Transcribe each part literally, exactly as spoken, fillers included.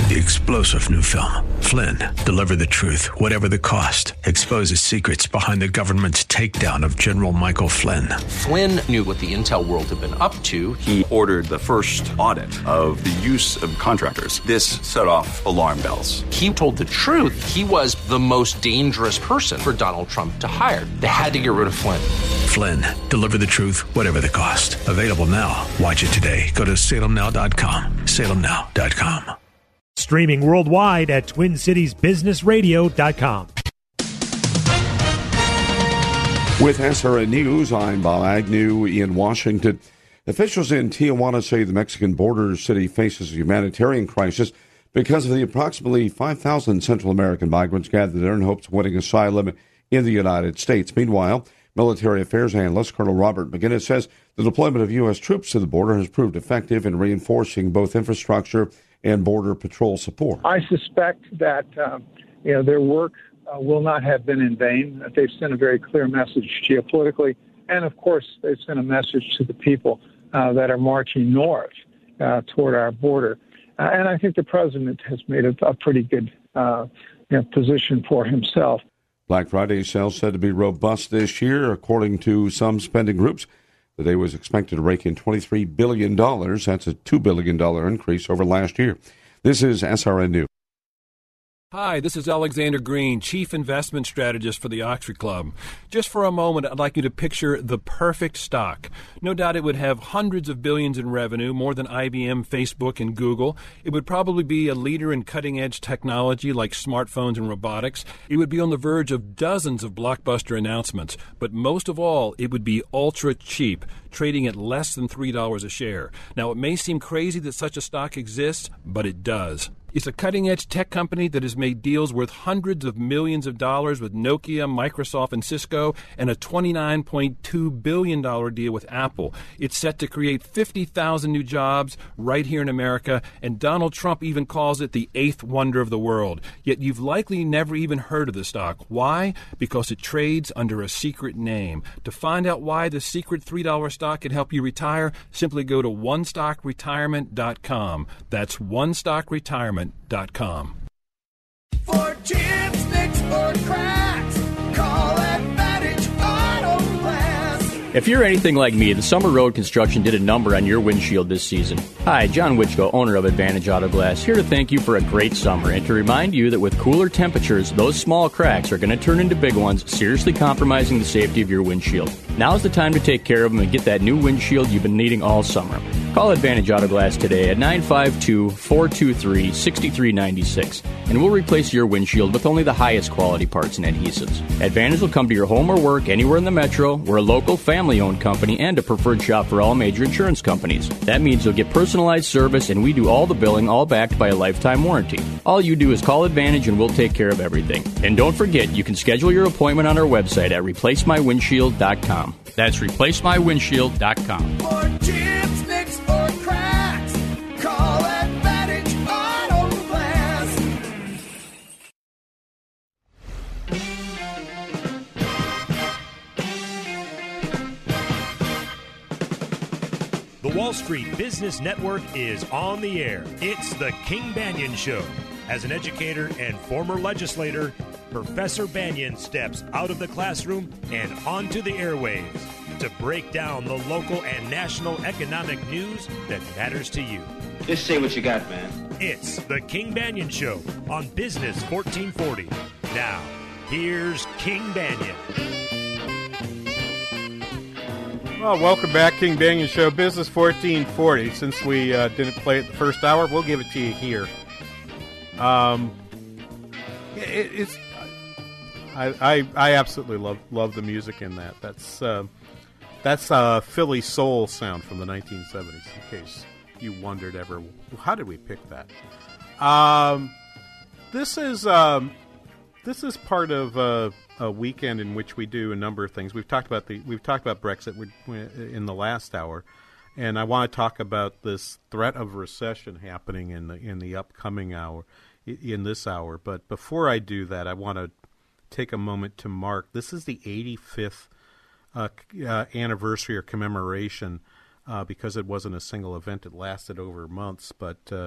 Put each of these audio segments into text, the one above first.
the explosive new film, Flynn, deliver the truth, whatever the cost, exposes secrets behind the government's takedown of General Michael Flynn. Flynn knew what the intel world had been up to. He ordered the first audit of the use of contractors. This set off alarm bells. He told the truth. He was the most dangerous person for Donald Trump to hire. They had to get rid of Flynn. Flynn, deliver the truth, whatever the cost. Available now. Watch it today. Go to salem now dot com. salem now dot com. Streaming worldwide at twin cities business radio dot com. With S R N News, I'm Bob Agnew in Washington. Officials in Tijuana say the Mexican border city faces a humanitarian crisis because of the approximately five thousand Central American migrants gathered there in hopes of winning asylum in the United States. Meanwhile, military affairs analyst Colonel Robert McGinnis says the deployment of U S troops to the border has proved effective in reinforcing both infrastructure and border patrol support. I suspect that uh, you know their work uh, will not have been in vain. That they've sent a very clear message geopolitically, and of course they've sent a message to the people uh, that are marching north uh, toward our border. Uh, and I think the president has made a, a pretty good uh, you know, position for himself. Black Friday sales said to be robust this year, according to some spending groups. The day was expected to rake in twenty-three billion dollars. That's a two billion dollars increase over last year. This is S R N News. Hi, this is Alexander Green, Chief Investment Strategist for the Oxford Club. Just for a moment, I'd like you to picture the perfect stock. No doubt it would have hundreds of billions in revenue, more than I B M, Facebook, and Google. It would probably be a leader in cutting-edge technology like smartphones and robotics. It would be on the verge of dozens of blockbuster announcements. But most of all, it would be ultra cheap, trading at less than three dollars a share. Now, it may seem crazy that such a stock exists, but it does. It's a cutting-edge tech company that has made deals worth hundreds of millions of dollars with Nokia, Microsoft, and Cisco, and a twenty-nine point two billion dollars deal with Apple. It's set to create fifty thousand new jobs right here in America, and Donald Trump even calls it the eighth wonder of the world. Yet you've likely never even heard of the stock. Why? Because it trades under a secret name. To find out why the secret three dollars stock can help you retire, simply go to one stock retirement dot com. That's one stock retirement dot com. For chips, nicks, or cracks, call Advantage Auto Glass. If you're anything like me, the Summer Road Construction did a number on your windshield this season. Hi, John Wichko, owner of Advantage Auto Glass, here to thank you for a great summer and to remind you that with cooler temperatures, those small cracks are going to turn into big ones, seriously compromising the safety of your windshield. Now's the time to take care of them and get that new windshield you've been needing all summer. Call Advantage Auto Glass today at nine five two, four two three, six three nine six, and we'll replace your windshield with only the highest quality parts and adhesives. Advantage will come to your home or work anywhere in the metro. We're a local, family-owned company and a preferred shop for all major insurance companies. That means you'll get personalized service, and we do all the billing, all backed by a lifetime warranty. All you do is call Advantage, and we'll take care of everything. And don't forget, you can schedule your appointment on our website at replace my windshield dot com. That's replace my windshield dot com. For chips, nicks, or cracks, call Advantage Auto Glass. The Wall Street Business Network is on the air. It's the King Banaian Show. As an educator and former legislator, Professor Banaian steps out of the classroom and onto the airwaves to break down the local and national economic news that matters to you. Just say what you got, man. It's the King Banaian Show on Business fourteen forty. Now, here's King Banaian. Well, welcome back, King Banaian Show, Business fourteen forty. Since we uh, didn't play it the first hour, we'll give it to you here. Um, it, it's I, I I absolutely love love the music in that. That's uh, that's uh, Philly soul sound from the nineteen seventies. In case you wondered ever, how did we pick that? Um, this is um, this is part of uh, a weekend in which we do a number of things. We've talked about the we've talked about Brexit in the last hour, and I want to talk about this threat of recession happening in the in the upcoming hour, in this hour. But before I do that, I want to take a moment to mark. This is the eighty-fifth uh, uh, anniversary or commemoration, uh, because it wasn't a single event. It lasted over months, but uh,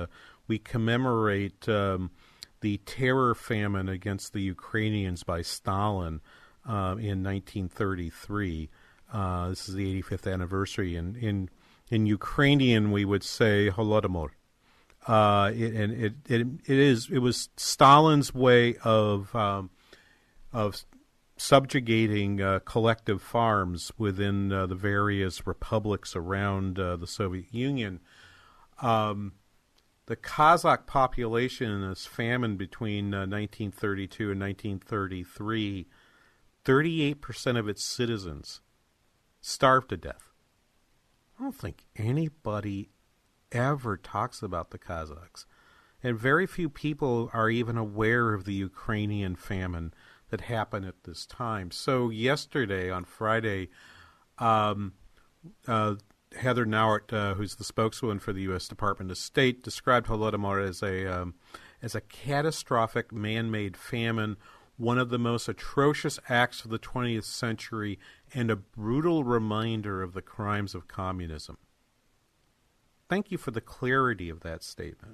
we commemorate um, the terror famine against the Ukrainians by Stalin uh, in nineteen thirty-three. Uh, this is the eighty-fifth anniversary. And in in Ukrainian, we would say Holodomor. Uh, it, and it, it it is it was Stalin's way of um, of subjugating uh, collective farms within uh, the various republics around uh, the Soviet Union. Um, the Kazakh population in this famine between uh, nineteen thirty-two and nineteen thirty-three, thirty-eight percent of its citizens starved to death. I don't think anybody ever talks about the Kazakhs. And very few people are even aware of the Ukrainian famine that happened at this time. So yesterday, on Friday, um, uh, Heather Nauert, uh, who's the spokeswoman for the U S Department of State, described Holodomor as a um, as a catastrophic man-made famine, one of the most atrocious acts of the twentieth century, and a brutal reminder of the crimes of communism. Thank you for the clarity of that statement.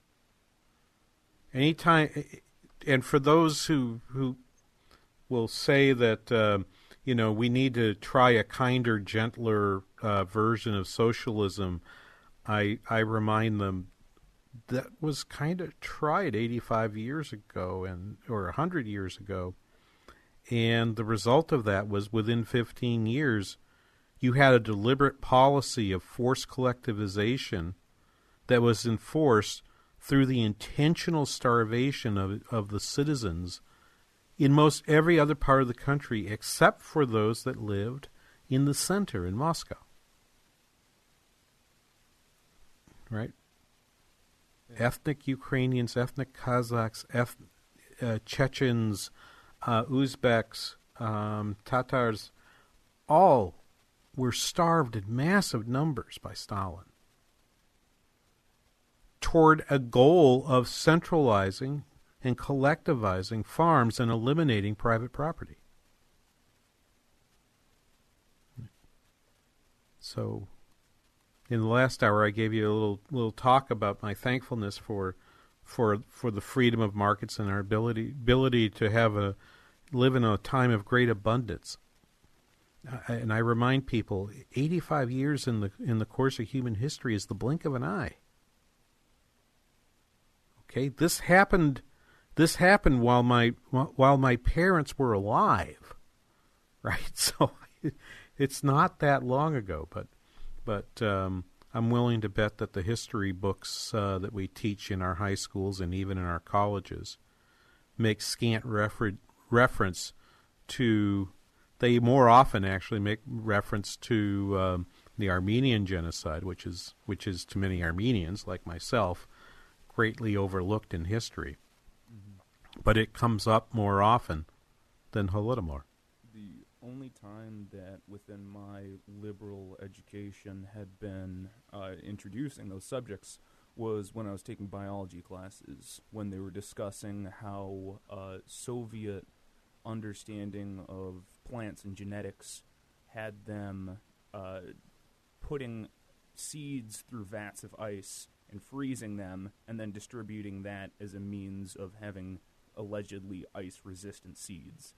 Anytime, and for those who who will say that uh, you know we need to try a kinder, gentler uh, version of socialism, I I remind them that was kind of tried eighty-five years ago and or one hundred years ago, and the result of that was within fifteen years, you had a deliberate policy of forced collectivization that was enforced through the intentional starvation of of the citizens in most every other part of the country except for those that lived in the center in Moscow. Right? Yeah. Ethnic Ukrainians, ethnic Kazakhs, eth- uh, Chechens, uh, Uzbeks, um, Tatars, all were starved in massive numbers by Stalin toward a goal of centralizing and collectivizing farms and eliminating private property. So, in the last hour, I gave you a little little talk about my thankfulness for for for the freedom of markets and our ability ability to have a live in a time of great abundance. I, and I remind people, eighty-five years in the in the course of human history is the blink of an eye. Okay, this happened. This happened while my while my parents were alive, right? So it's not that long ago, but but um, I'm willing to bet that the history books uh, that we teach in our high schools and even in our colleges make scant refer- reference to. They more often actually make reference to um, the Armenian genocide, which is which is to many Armenians like myself greatly overlooked in history. Mm-hmm. But it comes up more often than Holodomor. The only time that within my liberal education had been uh, introducing those subjects was when I was taking biology classes, when they were discussing how uh, Soviet understanding of plants and genetics had them uh, putting seeds through vats of ice and freezing them and then distributing that as a means of having allegedly ice-resistant seeds.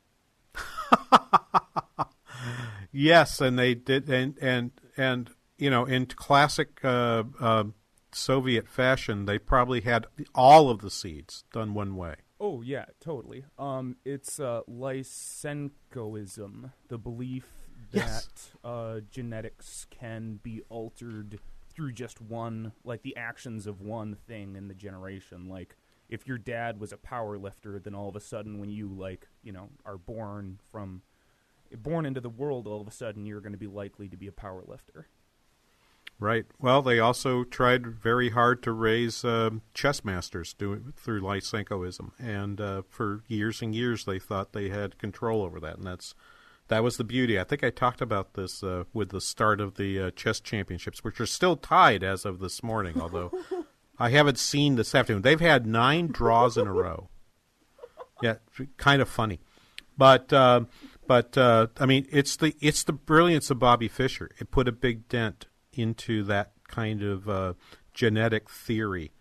Yes, and they did, and and and you know, in classic uh, uh, Soviet fashion, they probably had all of the seeds done one way. Oh yeah, totally. Um, it's uh, Lysenkoism, the belief that yes. uh, genetics can be altered through just one, like the actions of one thing in the generation. Like, if your dad was a power lifter, then all of a sudden when you, like, you know, are born from, born into the world, all of a sudden you're going to be likely to be a power lifter. Right. Well, they also tried very hard to raise uh, chess masters do, through Lysenkoism, and uh, for years and years they thought they had control over that, and that's that was the beauty. I think I talked about this uh, with the start of the uh, chess championships, which are still tied as of this morning, although I haven't seen this afternoon. They've had nine draws in a row. Yeah, kind of funny. But, uh, but uh, I mean, it's the it's the brilliance of Bobby Fischer. It put a big dent into that kind of uh, genetic theory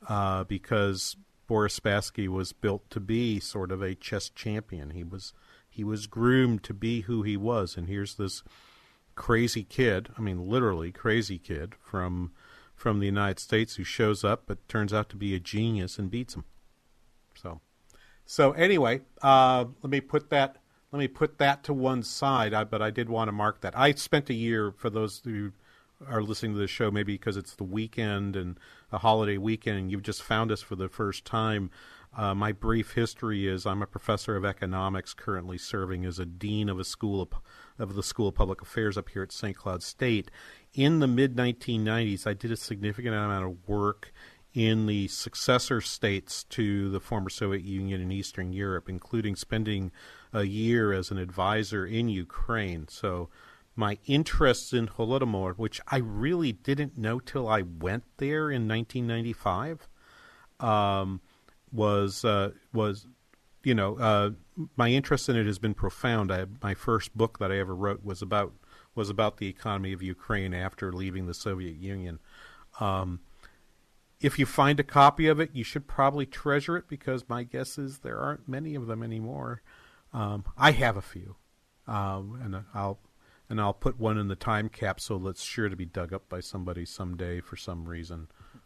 uh, because Boris Spassky was built to be sort of a chess champion. He was he was groomed to be who he was, and here's this crazy kid, I mean literally crazy kid from from the United States who shows up but turns out to be a genius and beats him. So so anyway, uh, let me put that let me put that to one side, I, but I did want to mark that. I spent a year, for those who are listening to the show maybe because it's the weekend and a holiday weekend and you've just found us for the first time, uh, my brief history is I'm a professor of economics currently serving as a dean of a school of, of the School of Public Affairs up here at Saint Cloud State. In the mid nineteen nineties, I did a significant amount of work in the successor states to the former Soviet Union and Eastern Europe, including spending a year as an advisor in Ukraine. So my interests in Holodomor, which I really didn't know till I went there in nineteen ninety-five, um, was uh, was you know uh, my interest in it has been profound. I, my first book that I ever wrote was about was about the economy of Ukraine after leaving the Soviet Union. Um, if you find a copy of it, you should probably treasure it because my guess is there aren't many of them anymore. Um, I have a few, um, and I'll. And I'll put one in the time capsule that's sure to be dug up by somebody someday for some reason.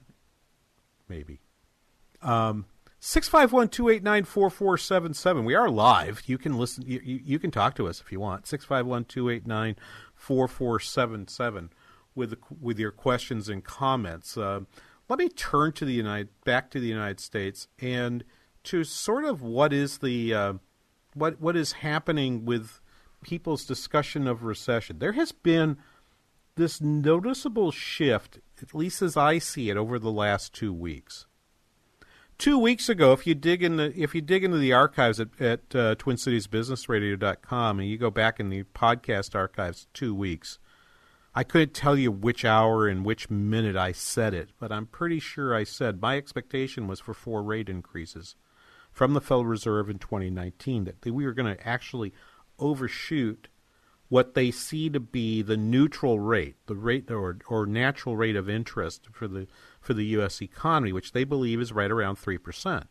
Maybe. Um, six five one, two eight nine, four four seven seven. We are live. You can listen. You, you, you can talk to us if you want. six five one, two eight nine, four four seven seven with with your questions and comments. Uh, let me turn to the United back to the United States and to sort of what is the uh, what what is happening with people's discussion of recession. There has been this noticeable shift, at least as I see it, over the last two weeks. Two weeks ago, if you dig in the if you dig into the archives at, at uh, twin cities business radio dot com and you go back in the podcast archives two weeks, I couldn't tell you which hour and which minute I said it, but I'm pretty sure I said my expectation was for four rate increases from the Federal Reserve in twenty nineteen, that we were going to actually overshoot what they see to be the neutral rate, the rate or or natural rate of interest for the for the U S economy, which they believe is right around three percent.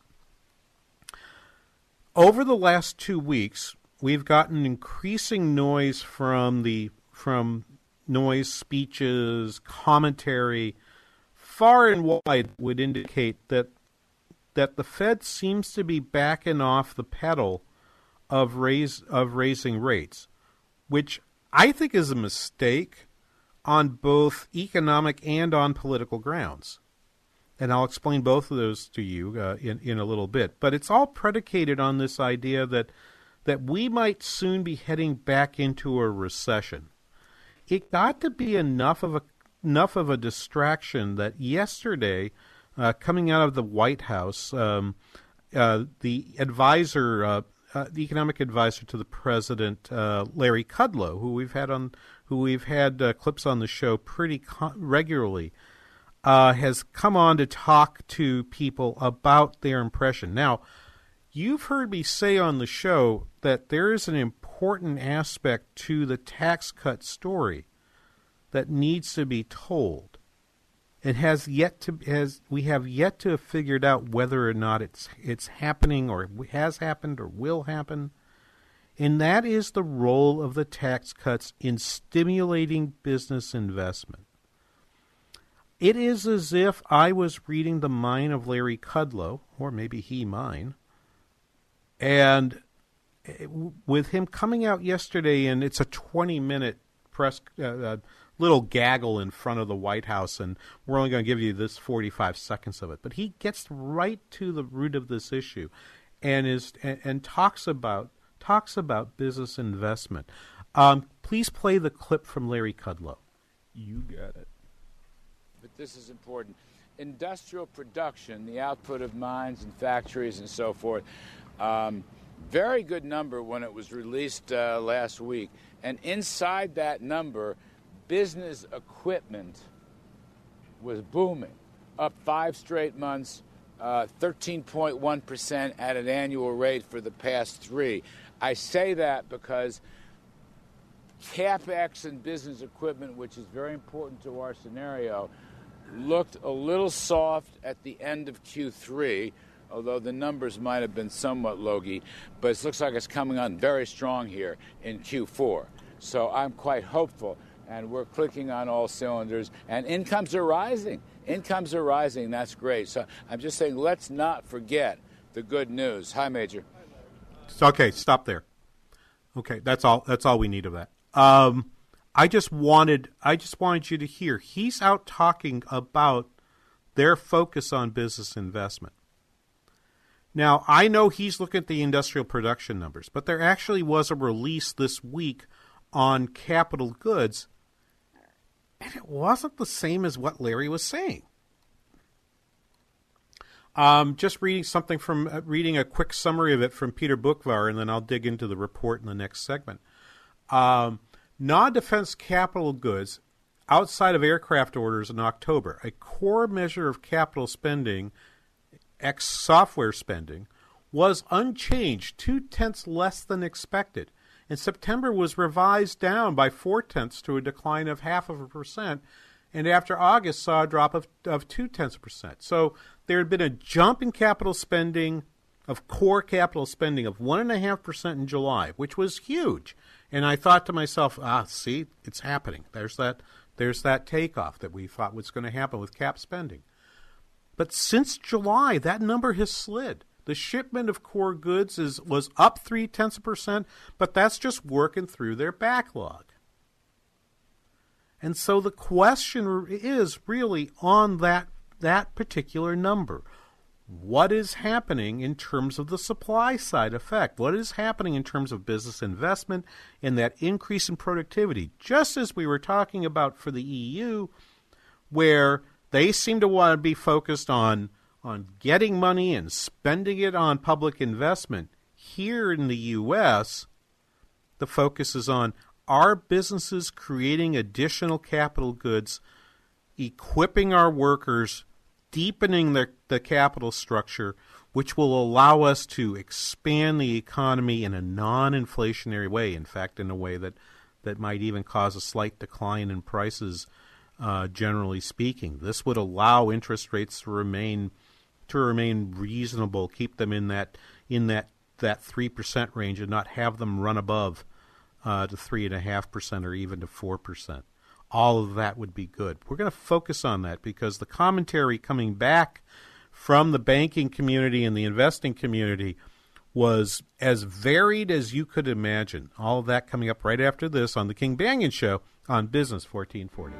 Over the last two weeks, we've gotten increasing noise from the from noise, speeches, commentary, far and wide would indicate that that the Fed seems to be backing off the pedal of raise of raising rates, which I think is a mistake on both economic and on political grounds. And I'll explain both of those to you uh, in, in a little bit. But it's all predicated on this idea that that we might soon be heading back into a recession. It got to be enough of a enough of a distraction that yesterday, uh, coming out of the White House, um, uh, the advisor uh, Uh, the economic advisor to the president, uh, Larry Kudlow, who we've had on, who we've had uh, clips on the show pretty co- regularly, uh, has come on to talk to people about their impression. Now, you've heard me say on the show that there is an important aspect to the tax cut story that needs to be told. It has yet to has we have yet to have figured out whether or not it's it's happening or has happened or will happen, and that is the role of the tax cuts in stimulating business investment. It is as if I was reading the mind of Larry Kudlow, or maybe he mine, and with him coming out yesterday, and it's a twenty-minute press uh, uh, little gaggle in front of the White House, and we're only going to give you this forty-five seconds of it. But he gets right to the root of this issue, and is and, and talks about talks about business investment. Um, please play the clip from Larry Kudlow. You got it. But this is important. Industrial production, the output of mines and factories and so forth, um, very good number when it was released uh, last week. And inside that number, business equipment was booming, up five straight months, uh, thirteen point one percent at an annual rate for the past three. I say that because CapEx and business equipment, which is very important to our scenario, looked a little soft at the end of Q three, although the numbers might have been somewhat logy, but it looks like it's coming on very strong here in Q four. So I'm quite hopeful, and we're clicking on all cylinders, and incomes are rising. Incomes are rising. That's great. So I'm just saying, let's not forget the good news. Hi, Major. Okay, stop there. Okay, that's all. That's all we need of that. Um, I just wanted, I just wanted you to hear. He's out talking about their focus on business investment. Now, I know he's looking at the industrial production numbers, but there actually was a release this week on capital goods, and it wasn't the same as what Larry was saying. Um, just reading something from, uh, reading a quick summary of it from Peter Bookvar, and then I'll dig into the report in the next segment. Um, non-defense capital goods outside of aircraft orders in October, a core measure of capital spending, ex software spending, was unchanged, two-tenths less than expected. In September was revised down by four-tenths to a decline of half of a percent, and after August saw a drop of, of two-tenths of a percent. So there had been a jump in capital spending, of core capital spending, of one point five percent in July, which was huge. And I thought to myself, ah, see, it's happening. There's that, there's that takeoff that we thought was going to happen with cap spending. But since July, that number has slid. The shipment of core goods is was up three-tenths of a percent, but that's just working through their backlog. And so the question is really on that that particular number. What is happening in terms of the supply side effect? What is happening in terms of business investment and that increase in productivity? Just as we were talking about for the E U, where they seem to want to be focused on, on getting money and spending it on public investment. Here in the U S, the focus is on, are businesses creating additional capital goods, equipping our workers, deepening the, the capital structure, which will allow us to expand the economy in a non-inflationary way, in fact, in a way that, that might even cause a slight decline in prices, uh, generally speaking. This would allow interest rates to remain to remain reasonable, keep them in that in that, that three percent range and not have them run above Uh, to three point five percent or even to four percent. All of that would be good. We're going to focus on that because the commentary coming back from the banking community and the investing community was as varied as you could imagine. All of that coming up right after this on The King Banaian Show on Business fourteen forty.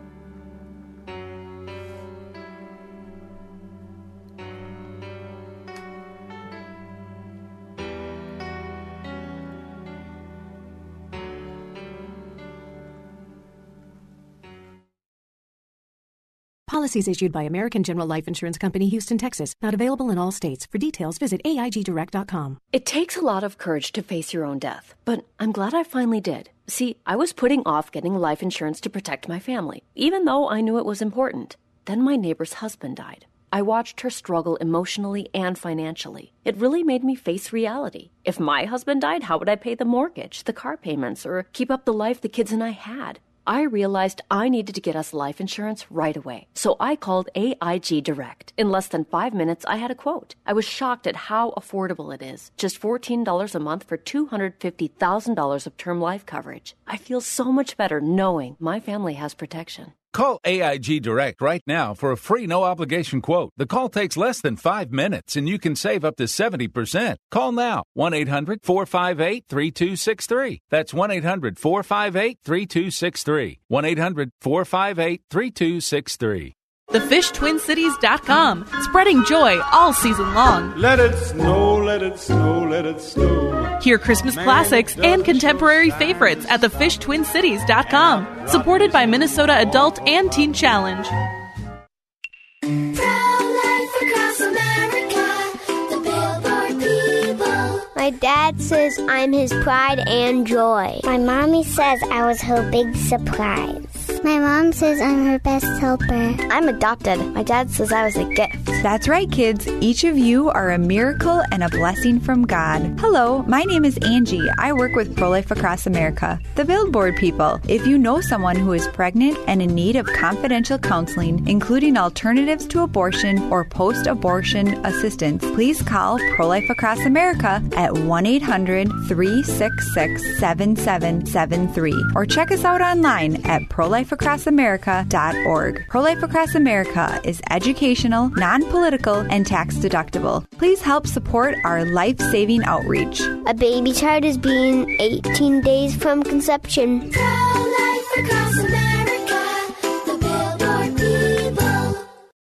Policies issued by American General Life Insurance Company, Houston, Texas. Not available in all states. For details, visit A I G direct dot com. It takes a lot of courage to face your own death, but I'm glad I finally did. See, I was putting off getting life insurance to protect my family, even though I knew it was important. Then my neighbor's husband died. I watched her struggle emotionally and financially. It really made me face reality. If my husband died, how would I pay the mortgage, the car payments, or keep up the life the kids and I had? I realized I needed to get us life insurance right away. So I called A I G Direct. In less than five minutes, I had a quote. I was shocked at how affordable it is. Just fourteen dollars a month for two hundred fifty thousand dollars of term life coverage. I feel so much better knowing my family has protection. Call A I G Direct right now for a free no-obligation quote. The call takes less than five minutes, and you can save up to seventy percent. Call now, one eight hundred four five eight three two six three. That's one eight hundred four five eight three two six three. one eight hundred four five eight three two six three. the fish twin cities dot com, spreading joy all season long. Let it snow, let it snow, let it snow. Hear Christmas classics and contemporary favorites at the fish twin cities dot com, supported by Minnesota Adult and Teen Challenge. My dad says I'm his pride and joy. My mommy says I was her big surprise. My mom says I'm her best helper. I'm adopted. My dad says I was a gift. That's right, kids. Each of you are a miracle and a blessing from God. Hello, my name is Angie. I work with Pro-Life Across America, the Billboard people. If you know someone who is pregnant and in need of confidential counseling, including alternatives to abortion or post-abortion assistance, please call Pro-Life Across America at one eight hundred three six six seven seven seven three or check us out online at pro life across america dot org. Pro-Life Across America is educational, non-political, and tax-deductible. Please help support our life-saving outreach. A baby child is being eighteen days from conception. Pro-Life Across America, the Billboard people.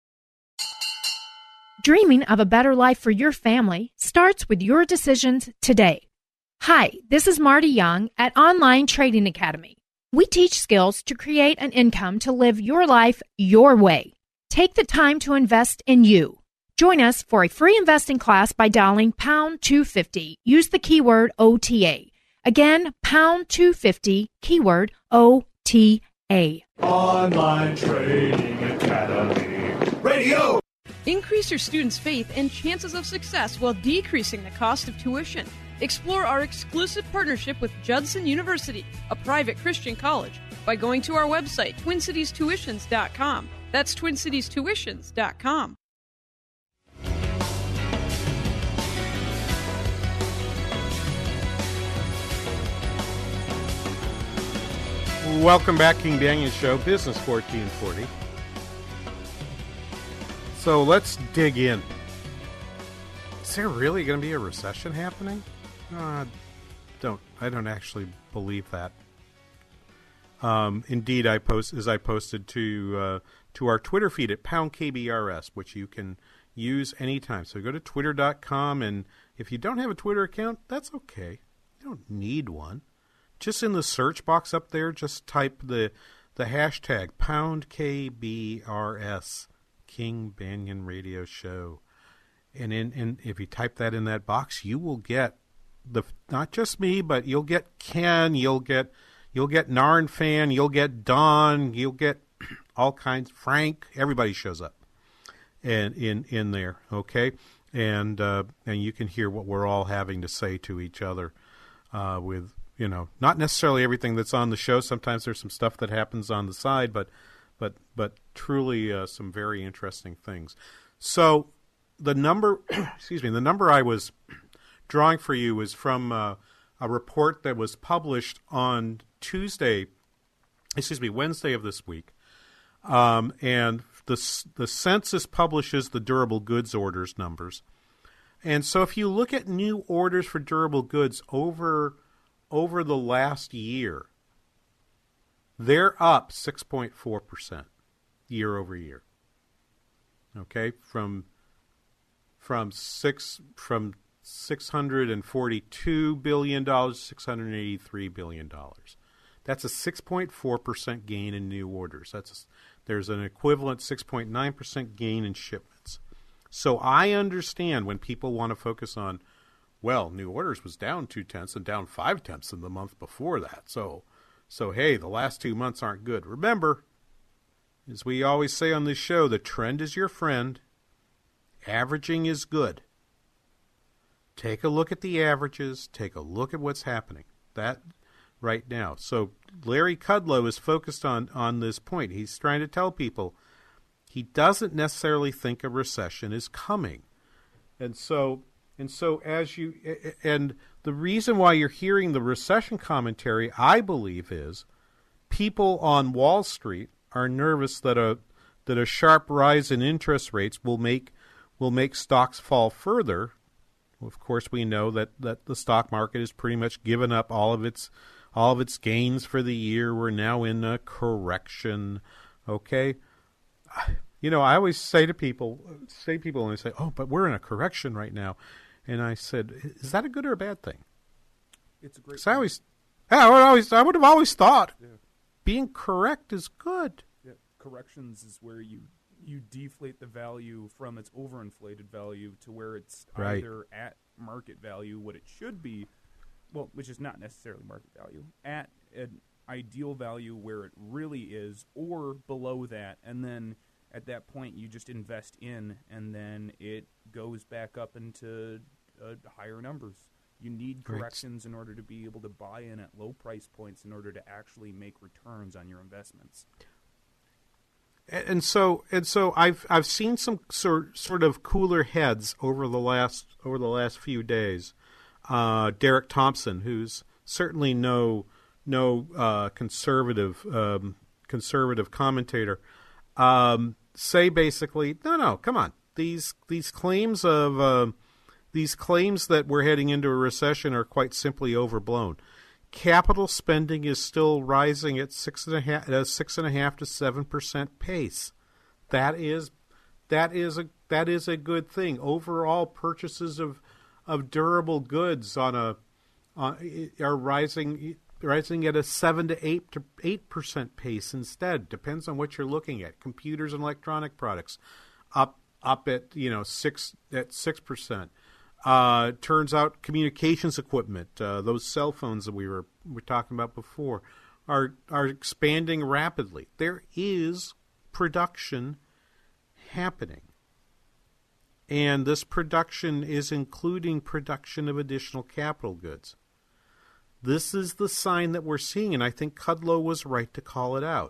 Dreaming of a better life for your family starts with your decisions today. Hi, this is Marty Young at Online Trading Academy. We teach skills to create an income to live your life your way. Take the time to invest in you. Join us for a free investing class by dialing pound two fifty. Use the keyword O T A. Again, pound two fifty, keyword O T A. Online Trading Academy Radio. Increase your students' faith and chances of success while decreasing the cost of tuition. Explore our exclusive partnership with Judson University, a private Christian college, by going to our website, twin cities tuitions dot com. That's twin cities tuitions dot com. Welcome back, King Banyan Show, Business fourteen forty. So let's dig in. Is there really going to be a recession happening? Uh, don't I don't actually believe that. Um, indeed, I post as I posted to uh, to our Twitter feed at pound K B R S, which you can use anytime. So go to twitter dot com, and if you don't have a Twitter account, that's okay. You don't need one. Just in the search box up there, just type the the hashtag pound K B R S, King Banyan Radio Show. And in, in if you type that in that box, you will get the not just me, but you'll get Ken, you'll get you'll get Narn Fan, you'll get Don, you'll get all kinds. Frank, everybody shows up, and in in there, okay, and uh, and you can hear what we're all having to say to each other, uh, with you know not necessarily everything that's on the show. Sometimes there's some stuff that happens on the side, but but but truly uh, some very interesting things. So. The number, excuse me, the number I was drawing for you is from uh, a report that was published on Tuesday, excuse me, Wednesday of this week. Um, and the the census publishes the durable goods orders numbers. And so if you look at new orders for durable goods over over the last year, they're up six point four percent year over year. Okay, from From six from six hundred and forty-two billion dollars to six hundred and eighty-three billion dollars. That's a six point four percent gain in new orders. That's a, there's an equivalent six point nine percent gain in shipments. So I understand when people want to focus on, well, new orders was down two tenths and down five tenths in the month before that. So, so hey, the last two months aren't good. Remember, as we always say on this show, the trend is your friend. Averaging is good. Take a look at the averages. Take a look at what's happening. That right now. So Larry Kudlow is focused on, on this point. He's trying to tell people he doesn't necessarily think a recession is coming. And so and so as you and the reason why you're hearing the recession commentary, I believe, is people on Wall Street are nervous that a that a sharp rise in interest rates will make will make stocks fall further. Of course, we know that, that the stock market has pretty much given up all of its all of its gains for the year. We're now in a correction. Okay, you know, I always say to people, say to people, and they say, "Oh, but we're in a correction right now," and I said, "Is that a good or a bad thing?" It's a great. So I always, I would always, I would have always thought yeah. being correct is good. Yeah. Corrections is where you. you deflate the value from its overinflated value to where it's right. either at market value, what it should be, well, which is not necessarily market value, at an ideal value where it really is or below that, and then at that point you just invest in, and then it goes back up into uh, higher numbers. You need corrections in order to be able to buy in at low price points in order to actually make returns on your investments. And so, and so, I've I've seen some sort sort of cooler heads over the last over the last few days. Uh, Derek Thompson, who's certainly no no uh, conservative um, conservative commentator, um, say basically, no, no, come on, these these claims of uh, these claims that we're heading into a recession are quite simply overblown. Capital spending is still rising at six and a half, at a six and a half to seven percent pace. That is that is a that is a good thing. Overall, purchases of of durable goods on a uh, are rising. rising at a seven to eight to eight percent pace instead. Depends on what you're looking at. Computers and electronic products up up at you know six at six percent. Uh, turns out communications equipment, uh, those cell phones that we were were talking about before, are are expanding rapidly. There is production happening, and this production is including production of additional capital goods. This is the sign that we're seeing, and I think Kudlow was right to call it out.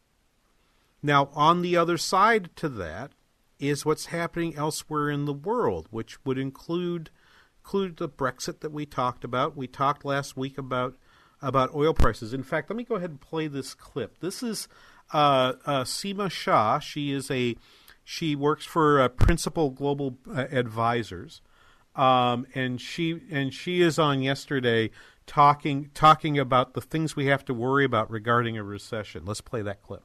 Now, on the other side to that is what's happening elsewhere in the world, which would include include the Brexit that we talked about. We talked last week about about oil prices. In fact, let me go ahead and play this clip. This is uh, uh, Seema Shah. She is a she works for uh, Principal Global uh, Advisors, um, and she and she is on yesterday. Talking talking about the things we have to worry about regarding a recession. Let's play that clip.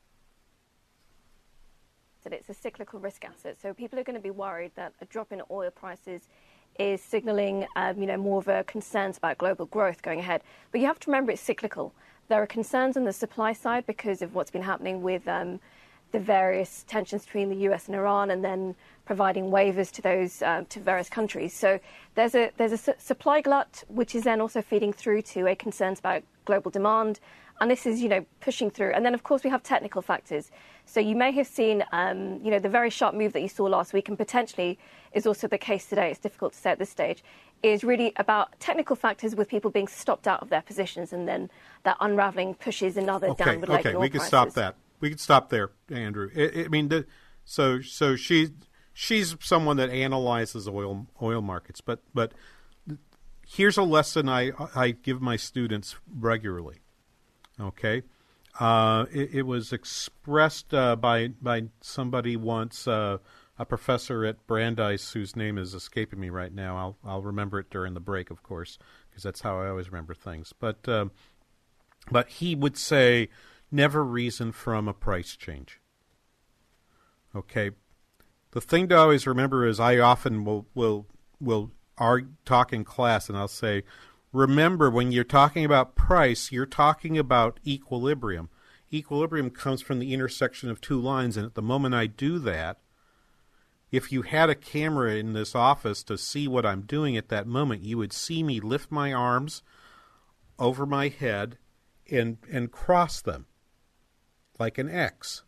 It's a cyclical risk asset, so people are going to be worried that a drop in oil prices is signaling, um, you know, more of a concerns about global growth going ahead. But you have to remember it's cyclical. There are concerns on the supply side because of what's been happening with um, the various tensions between the U S and Iran, and then providing waivers to those uh, to various countries. So there's a there's a su- supply glut, which is then also feeding through to a concerns about global demand, and this is you know pushing through. And then of course we have technical factors. So you may have seen um, you know the very sharp move that you saw last week, and potentially is also the case today. It's difficult to say at this stage. Is really about technical factors with people being stopped out of their positions, and then that unraveling pushes another okay, downward leg in oil Okay, we can prices. stop that. We can stop there, Andrew. I, I mean, the, so so she she's someone that analyzes oil oil markets, but but here's a lesson I I give my students regularly. Okay, uh, it, it was expressed uh, by by somebody once, uh, a professor at Brandeis whose name is escaping me right now. I'll I'll remember it during the break, of course, because that's how I always remember things. But um, but he would say, never reason from a price change. Okay, the thing to always remember is I often will will will argue, talk in class, and I'll say, remember when you're talking about price, you're talking about equilibrium. Equilibrium comes from the intersection of two lines, and at the moment I do that, if you had a camera in this office to see what I'm doing at that moment, you would see me lift my arms over my head and and cross them like an X.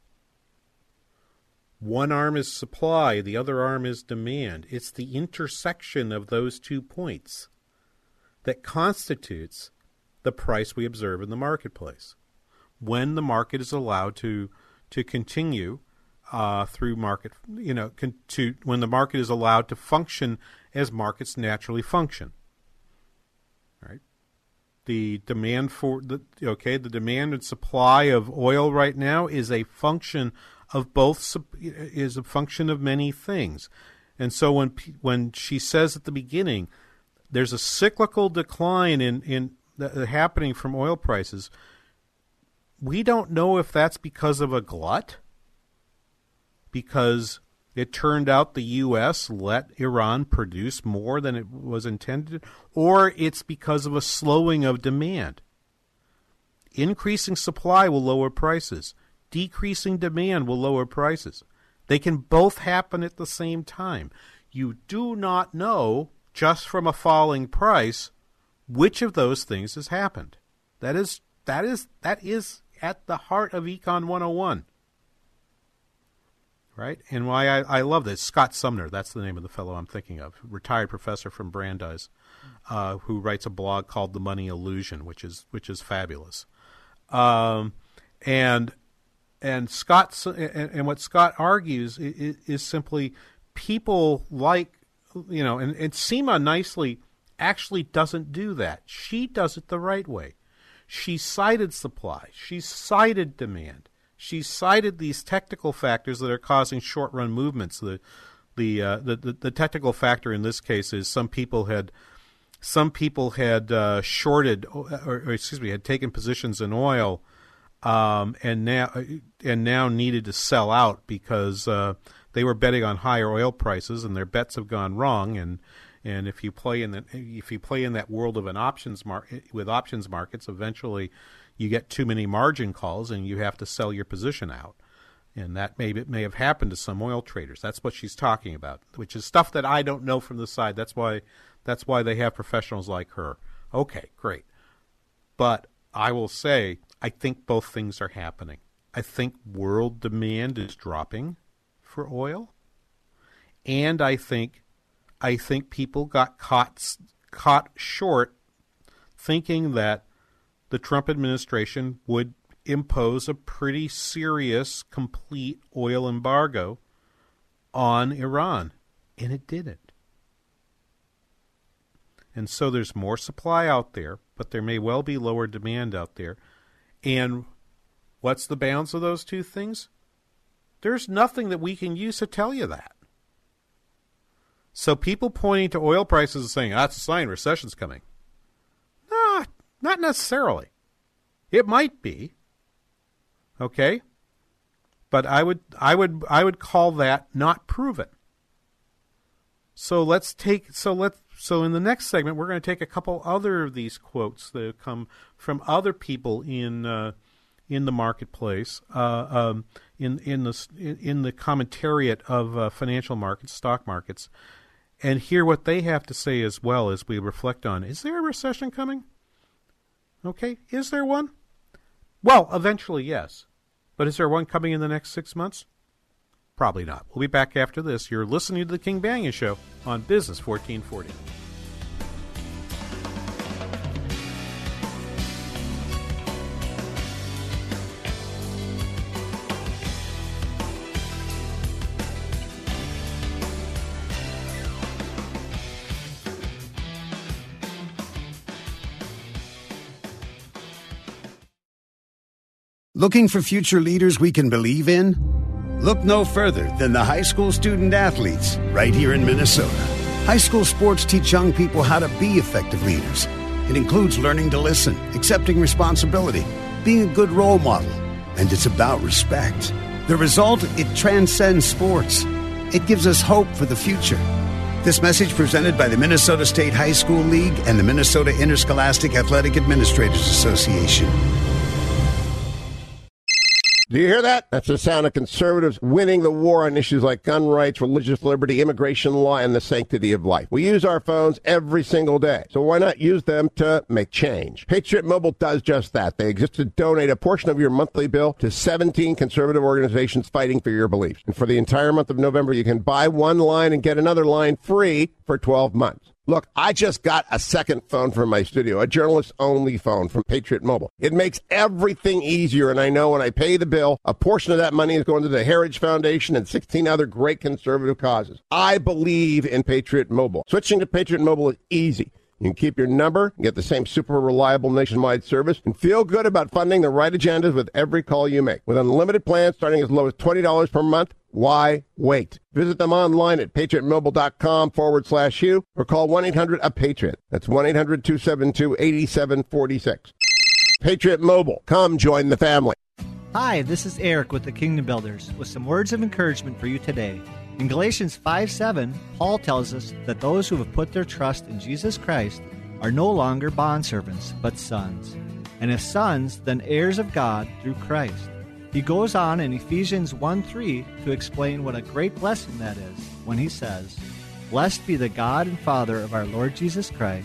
One arm is supply, the other arm is demand. It's the intersection of those two points that constitutes the price we observe in the marketplace. When the market is allowed to to continue uh, through market, you know, con- to when the market is allowed to function as markets naturally function. Right? The demand for the okay, the demand and supply of oil right now is a function of both is a function of many things, and so when when she says at the beginning, there's a cyclical decline in in the, happening from oil prices. We don't know if that's because of a glut, because it turned out the U S let Iran produce more than it was intended, or it's because of a slowing of demand. Increasing supply will lower prices. Decreasing demand will lower prices. They can both happen at the same time. You do not know, just from a falling price, which of those things has happened. That is that is that is at the heart of Econ one oh one. Right? And why I, I love this, Scott Sumner, that's the name of the fellow I'm thinking of, retired professor from Brandeis, uh, who writes a blog called The Money Illusion, which is which is fabulous. Um, and and Scott and, and what Scott argues is, is simply people like, you know, and, and Seema nicely actually doesn't do that. She does it the right way. She cited supply. She cited demand. She cited these technical factors that are causing short-run movements. The the, uh, the the the technical factor in this case is some people had some people had uh, shorted, or, or excuse me, had taken positions in oil, um, and now and now needed to sell out because uh, they were betting on higher oil prices, and their bets have gone wrong. And and if you play in the if you play in that world of an options market with options markets, eventually you get too many margin calls and you have to sell your position out. And that may, it may have happened to some oil traders. That's what she's talking about, which is stuff that I don't know from the side. That's why that's why they have professionals like her. Okay, great. But I will say, I think both things are happening. I think world demand is dropping for oil. And I think I think people got caught caught short thinking that the Trump administration would impose a pretty serious, complete oil embargo on Iran, and it didn't. And so there's more supply out there, but there may well be lower demand out there. And what's the balance of those two things? There's nothing that we can use to tell you that. So people pointing to oil prices and saying, that's a sign recession's coming. No, not necessarily. It might be. Okay? But I would I would I would call that not proven. So let's take so let so in the next segment we're going to take a couple other of these quotes that come from other people in uh, in the marketplace, uh, um, in in the in, in the commentariat of uh, financial markets, stock markets, and hear what they have to say as well as we reflect on, is there a recession coming? Okay, is there one? Well, eventually, yes. But is there one coming in the next six months? Probably not. We'll be back after this. You're listening to The King Banaian Show on Business fourteen forty. Looking for future leaders we can believe in? Look no further than the high school student athletes right here in Minnesota. High school sports teach young people how to be effective leaders. It includes learning to listen, accepting responsibility, being a good role model, and it's about respect. The result, it transcends sports. It gives us hope for the future. This message presented by the Minnesota State High School League and the Minnesota Interscholastic Athletic Administrators Association. Do you hear that? That's the sound of conservatives winning the war on issues like gun rights, religious liberty, immigration law, and the sanctity of life. We use our phones every single day, so why not use them to make change? Patriot Mobile does just that. They exist to donate a portion of your monthly bill to seventeen conservative organizations fighting for your beliefs. And for the entire month of November, you can buy one line and get another line free for twelve months. Look, I just got a second phone from my studio, a journalist-only phone from Patriot Mobile. It makes everything easier, and I know when I pay the bill, a portion of that money is going to the Heritage Foundation and sixteen other great conservative causes. I believe in Patriot Mobile. Switching to Patriot Mobile is easy. You can keep your number, get the same super reliable nationwide service, and feel good about funding the right agendas with every call you make. With unlimited plans starting as low as twenty dollars per month, why wait? Visit them online at patriotmobile.com forward slash you or call one eight hundred A Patriot. That's one eight hundred two seven two eight seven four six. Patriot Mobile. Come join the family. Hi, this is Eric with the Kingdom Builders with some words of encouragement for you today. In Galatians five seven, Paul tells us that those who have put their trust in Jesus Christ are no longer bondservants, but sons. And if sons, then heirs of God through Christ. He goes on in Ephesians one three to explain what a great blessing that is when he says, Blessed be the God and Father of our Lord Jesus Christ.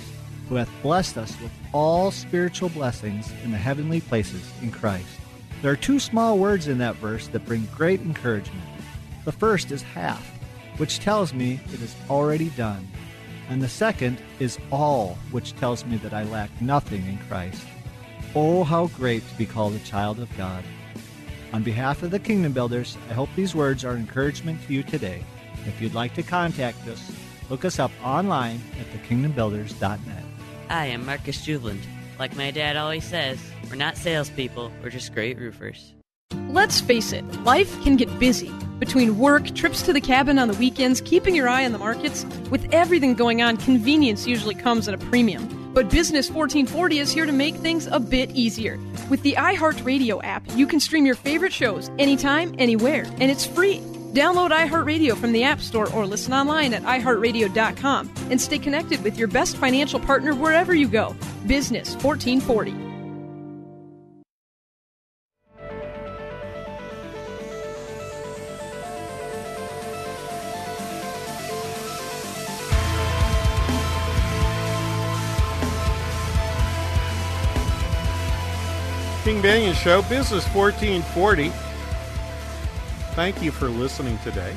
who hath blessed us with all spiritual blessings in the heavenly places in Christ. There are two small words in that verse that bring great encouragement. The first is half, which tells me it is already done. And the second is all, which tells me that I lack nothing in Christ. Oh, how great to be called a child of God. On behalf of the Kingdom Builders, I hope these words are encouragement to you today. If you'd like to contact us, look us up online at the kingdom builders dot net. I am Marcus Juveland. Like my dad always says, we're not salespeople, we're just great roofers. Let's face it, life can get busy. Between work, trips to the cabin on the weekends, keeping your eye on the markets, with everything going on, convenience usually comes at a premium. But Business fourteen forty is here to make things a bit easier. With the iHeartRadio app, you can stream your favorite shows anytime, anywhere, and it's free. Download iHeartRadio from the App Store or listen online at i heart radio dot com and stay connected with your best financial partner wherever you go. Business fourteen forty. King Banaian Show, Business fourteen forty. Thank you for listening today.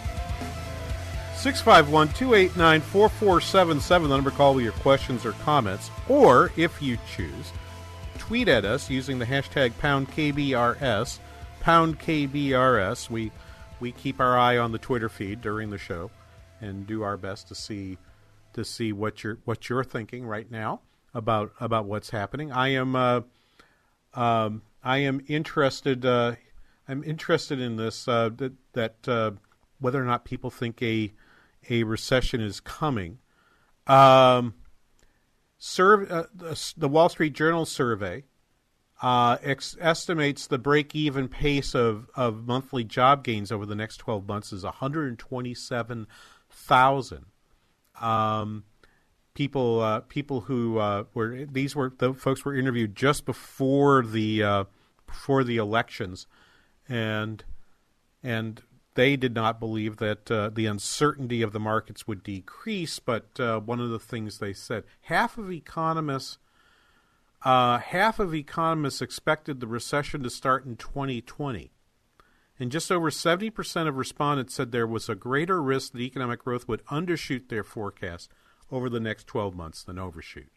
six five one, two eight nine, four four seven seven, the number to call with your questions or comments. Or, if you choose, tweet at us using the hashtag pound K B R S. Pound K B R S. We, we keep our eye on the Twitter feed during the show and do our best to see to see what you're what you're thinking right now about about what's happening. I am uh, um, I am interested. Uh, I'm interested in this, uh, that, that uh, whether or not people think a a recession is coming. Um, serve, uh, the, the Wall Street Journal survey uh, ex- estimates the break-even pace of, of monthly job gains over the next twelve months is one hundred twenty-seven thousand. Um, people uh, people who uh, were these were the folks were interviewed just before the uh, before the elections. And and they did not believe that uh, the uncertainty of the markets would decrease. But uh, one of the things they said, half of economists, uh, half of economists expected the recession to start in twenty twenty, and just over seventy percent of respondents said there was a greater risk that economic growth would undershoot their forecast over the next twelve months than overshoot.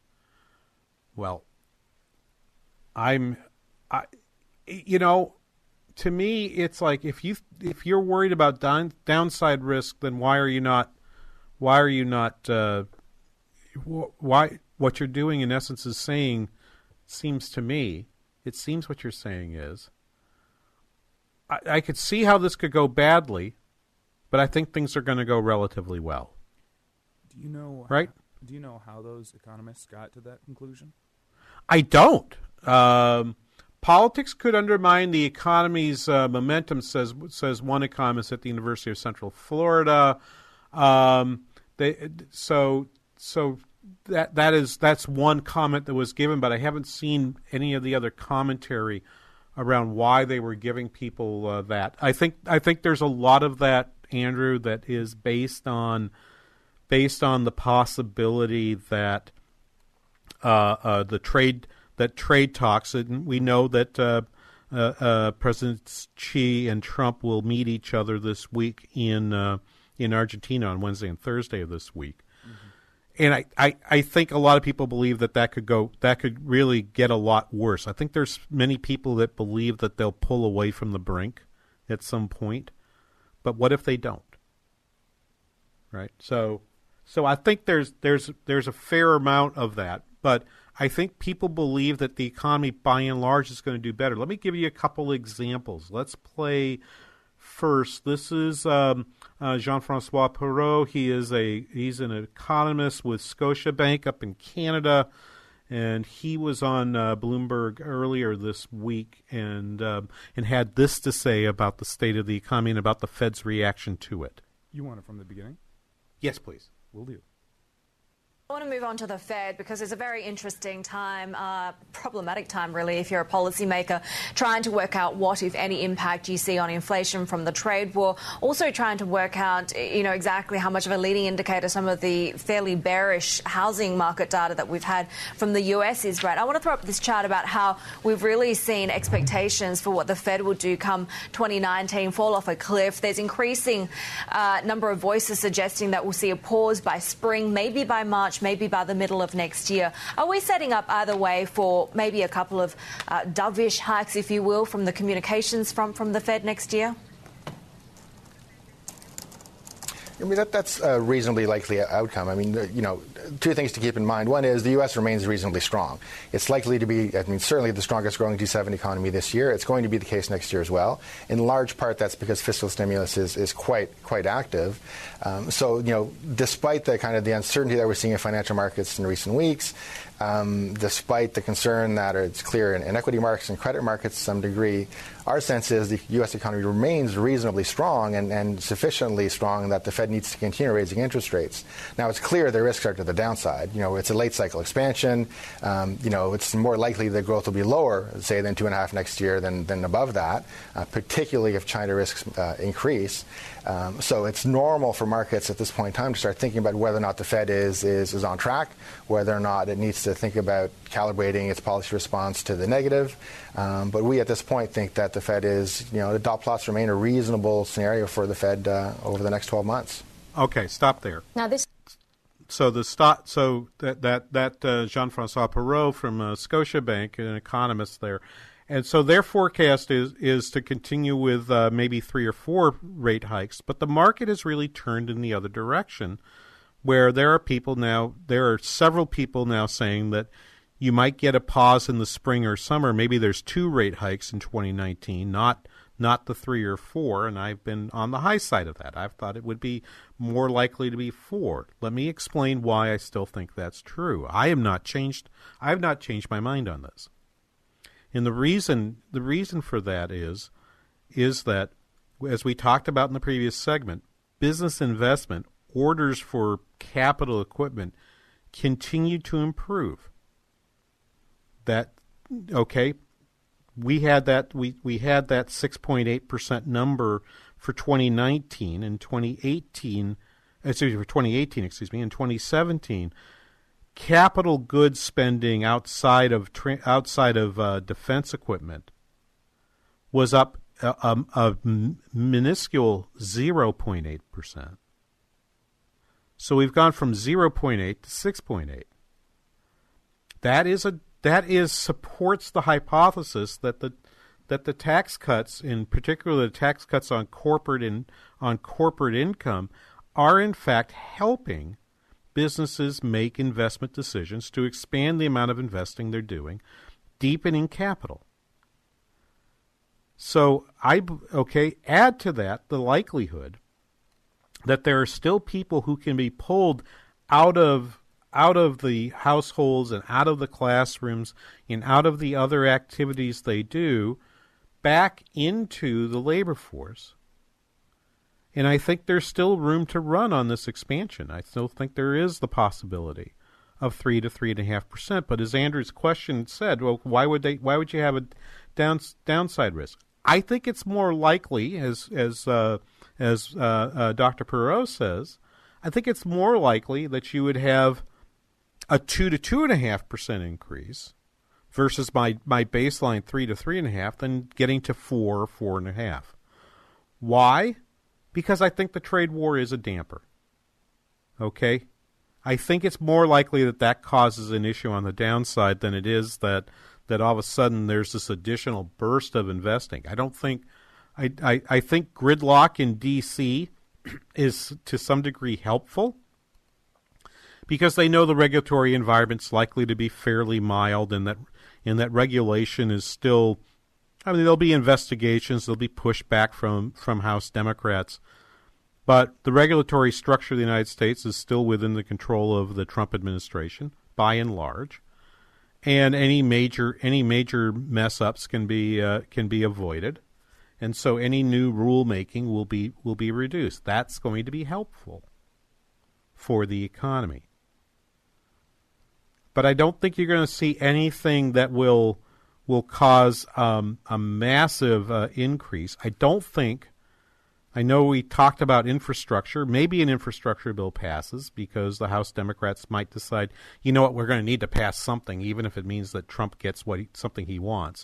Well, I'm, I, you know. To me, it's like if you if you're worried about down, downside risk, then why are you not? Why are you not? Uh, why what you're doing in essence is saying, seems to me, it seems what you're saying is, I, I could see how this could go badly, but I think things are going to go relatively well. Do you know? Right? How, do you know how those economists got to that conclusion? I don't. Um, Politics could undermine the economy's uh, momentum, says says one economist at the University of Central Florida. Um, they so so that that is that's one comment that was given, but I haven't seen any of the other commentary around why they were giving people uh, that. I think I think there's a lot of that, Andrew, that is based on based on the possibility that uh, uh, the trade. That trade talks, and we know that uh, uh, uh, Presidents Xi and Trump will meet each other this week in uh, in Argentina on Wednesday and Thursday of this week. Mm-hmm. And I, I, I think a lot of people believe that that could go that could really get a lot worse. I think there's many people that believe that they'll pull away from the brink at some point. But what if they don't? Right? So so I think there's there's there's a fair amount of that, but I think people believe that the economy, by and large, is going to do better. Let me give you a couple examples. Let's play first. This is um, uh, Jean-Francois Perrault. He is a he's an economist with Scotiabank up in Canada, and he was on uh, Bloomberg earlier this week and um, and had this to say about the state of the economy and about the Fed's reaction to it. You want it from the beginning? Yes, please. Will do. I want to move on to the Fed because it's a very interesting time, uh, problematic time really if you're a policymaker trying to work out what, if any, impact you see on inflation from the trade war. Also trying to work out, you know, exactly how much of a leading indicator some of the fairly bearish housing market data that we've had from the U S is, right? I want to throw up this chart about how we've really seen expectations for what the Fed will do come twenty nineteen fall off a cliff. There's increasing uh, number of voices suggesting that we'll see a pause by spring, maybe by March, maybe by the middle of next year. Are we setting up either way for maybe a couple of uh, dovish hikes, if you will, from the communications front from the Fed next year? I mean, that, that's a reasonably likely outcome. I mean, you know, two things to keep in mind. One is the U S remains reasonably strong. It's likely to be, I mean, certainly the strongest growing G seven economy this year. It's going to be the case next year as well. In large part, that's because fiscal stimulus is, is quite quite active. Um, so, you know, despite the kind of the uncertainty that we're seeing in financial markets in recent weeks, um, despite the concern that it's clear in, in equity markets and credit markets to some degree, our sense is the U S economy remains reasonably strong and, and sufficiently strong that the Fed needs to continue raising interest rates. Now, it's clear the risks are to the downside. You know, it's a late cycle expansion. Um, you know, it's more likely the growth will be lower, say, than two and a half next year than, than above that, uh, particularly if China risks uh, increase. Um, so it's normal for markets at this point in time to start thinking about whether or not the Fed is, is, is on track, whether or not it needs to think about calibrating its policy response to the negative. Um, but we at this point think that the Fed is, you know, the dot plots remain a reasonable scenario for the Fed uh, over the next twelve months. Okay, stop there. Now this. So the stock, so that that that uh, Jean-Francois Perrault from uh, Scotiabank, an economist there, and so their forecast is is to continue with uh, maybe three or four rate hikes, but the market has really turned in the other direction, where there are people now, there are several people now saying that you might get a pause in the spring or summer. Maybe there's two rate hikes in twenty nineteen, not not the three or four, and I've been on the high side of that. I've thought it would be more likely to be four. Let me explain why I still think that's true. I am not changed. I have not changed my mind on this. And the reason the reason for that is, is that, as we talked about in the previous segment, business investment, orders for capital equipment continue to improve. That, okay, we had that we, we had that six point eight percent number for twenty nineteen and twenty eighteen, excuse me, for twenty eighteen, excuse me, in twenty seventeen. Capital goods spending outside of tra- outside of uh, defense equipment was up a, a, a minuscule zero point eight percent. So we've gone from zero point eight to six point eight. That is a that is supports the hypothesis that the that the tax cuts, in particular the tax cuts on corporate in, on corporate income, are in fact helping businesses make investment decisions to expand the amount of investing they're doing, deepening capital. So I okay, add to that the likelihood that there are still people who can be pulled out of out of the households and out of the classrooms and out of the other activities they do back into the labor force. And I think there's still room to run on this expansion. I still think there is the possibility of three to three and a half percent. But as Andrew's question said, well, why would they? Why would you have a down, downside risk? I think it's more likely, as as uh, as uh, uh, Doctor Perrault says, I think it's more likely that you would have a two to two and a half percent increase versus my, my baseline three to three and a half than getting to four or four and a half. Why? Because I think the trade war is a damper. Okay? I think it's more likely that that causes an issue on the downside than it is that, that all of a sudden there's this additional burst of investing. I don't think, I, I, I think gridlock in D C is to some degree helpful, because they know the regulatory environment's likely to be fairly mild, and that and that regulation is still, I mean, there'll be investigations, there'll be pushback from, from House Democrats, but the regulatory structure of the United States is still within the control of the Trump administration, by and large, and any major any major mess ups can be uh, can be avoided, and so any new rulemaking will be will be reduced. That's going to be helpful for the economy. but I don't think you're going to see anything that will will cause um, a massive uh, increase. I don't think. I know we talked about infrastructure. Maybe an infrastructure bill passes because the House Democrats might decide, you know what, we're going to need to pass something, even if it means that Trump gets what he, something he wants.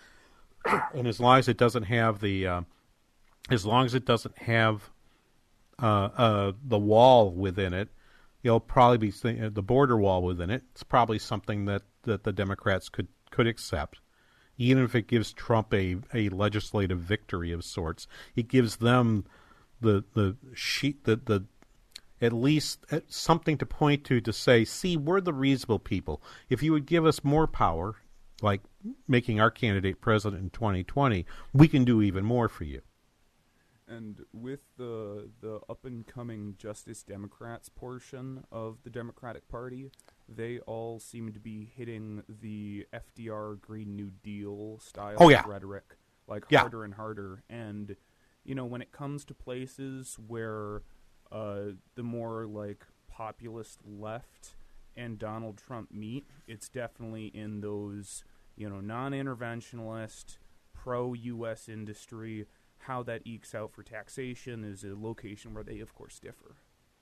And as long as it doesn't have the, uh, as long as it doesn't have uh, uh, the wall within it, it'll probably be th- the border wall within it. It's probably something that, that the Democrats could, could accept. Even if it gives Trump a, a legislative victory of sorts, it gives them the the sheet the, the at least something to point to to say, see, we're the reasonable people. If you would give us more power, like making our candidate president in twenty twenty, we can do even more for you. And with the the up-and-coming Justice Democrats portion of the Democratic Party, they all seem to be hitting the F D R Green New Deal style oh, yeah. rhetoric, like yeah. harder and harder. And, you know, when it comes to places where uh, the more, like, populist left and Donald Trump meet, it's definitely in those, you know, non-interventionalist, pro-U S industry. How that ekes out for taxation is a location where they, of course, differ.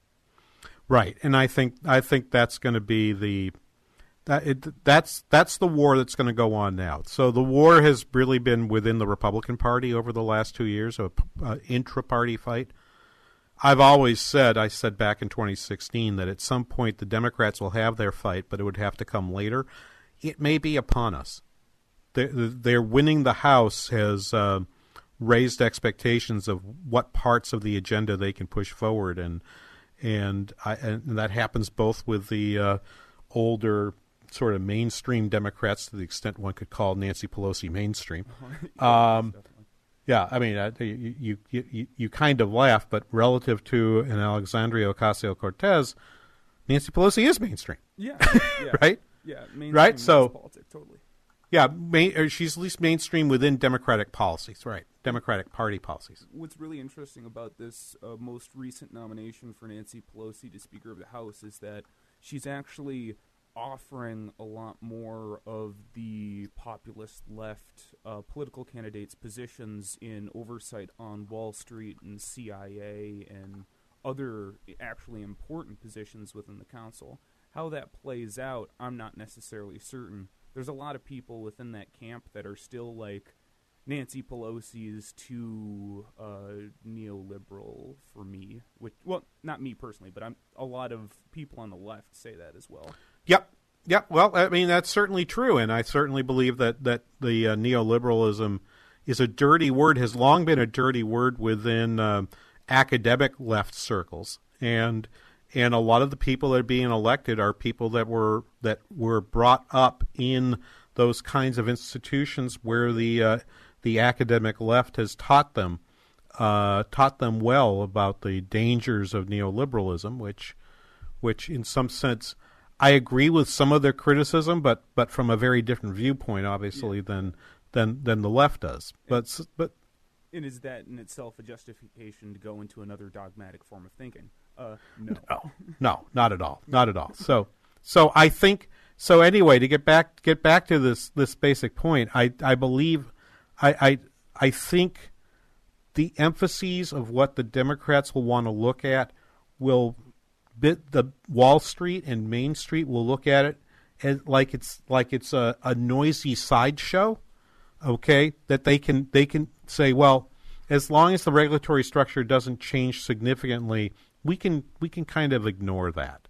Right, and I think I think that's going to be the that it, that's that's the war that's going to go on now. So the war has really been within the Republican Party over the last two years, a uh, intra-party fight. I've always said, I said back in twenty sixteen, that at some point the Democrats will have their fight, but it would have to come later. It may be upon us. They're, they're winning the House has uh, raised expectations of what parts of the agenda they can push forward, and and, I, and that happens both with the uh, older sort of mainstream Democrats, to the extent one could call Nancy Pelosi mainstream. yeah, um, yeah, I mean, uh, you, you you you kind of laugh, but relative to an Alexandria Ocasio-Cortez, Nancy Pelosi is mainstream. Yeah, yeah. right. Yeah, mainstream right. So, politics, totally. Yeah, main, or she's at least mainstream within Democratic policies, right? Democratic Party policies. What's really interesting about this uh, most recent nomination for Nancy Pelosi to Speaker of the House is that she's actually offering a lot more of the populist left uh, political candidates' positions in oversight on Wall Street and C I A and other actually important positions within the council. How that plays out, I'm not necessarily certain. There's a lot of people within that camp that are still like, Nancy Pelosi is too uh, neoliberal for me. Which, well, not me personally, but I'm a lot of people on the left say that as well. Yep, yep. Well, I mean that's certainly true, and I certainly believe that that the uh, neoliberalism is a dirty word. Has long been a dirty word within uh, academic left circles, and. And a lot of the people that are being elected are people that were that were brought up in those kinds of institutions where the uh, the academic left has taught them uh, taught them well about the dangers of neoliberalism, which which in some sense I agree with some of their criticism, but but from a very different viewpoint, obviously, yeah. than than than the left does. And, but but and is that in itself a justification to go into another dogmatic form of thinking? Uh, no. no, no, not at all, not at all. So, so I think so. Anyway, to get back get back to this this basic point, I I believe, I I I think the emphases of what the Democrats will want to look at will bit the Wall Street and Main Street will look at it as like it's like it's a, a noisy sideshow. Okay, that they can they can say, well, as long as the regulatory structure doesn't change significantly, we can we can kind of ignore that.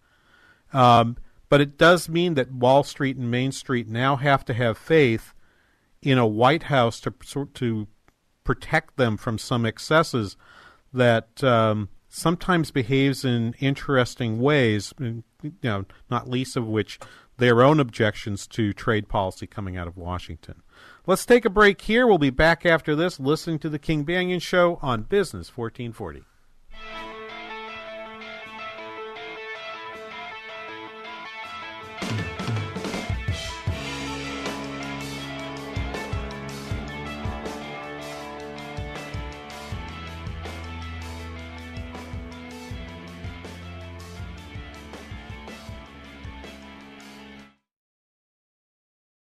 Um, but it does mean that Wall Street and Main Street now have to have faith in a White House to to protect them from some excesses that um, sometimes behaves in interesting ways, you know, not least of which their own objections to trade policy coming out of Washington. Let's take a break here. We'll be back after this, listening to the King Banaian Show on Business fourteen forty.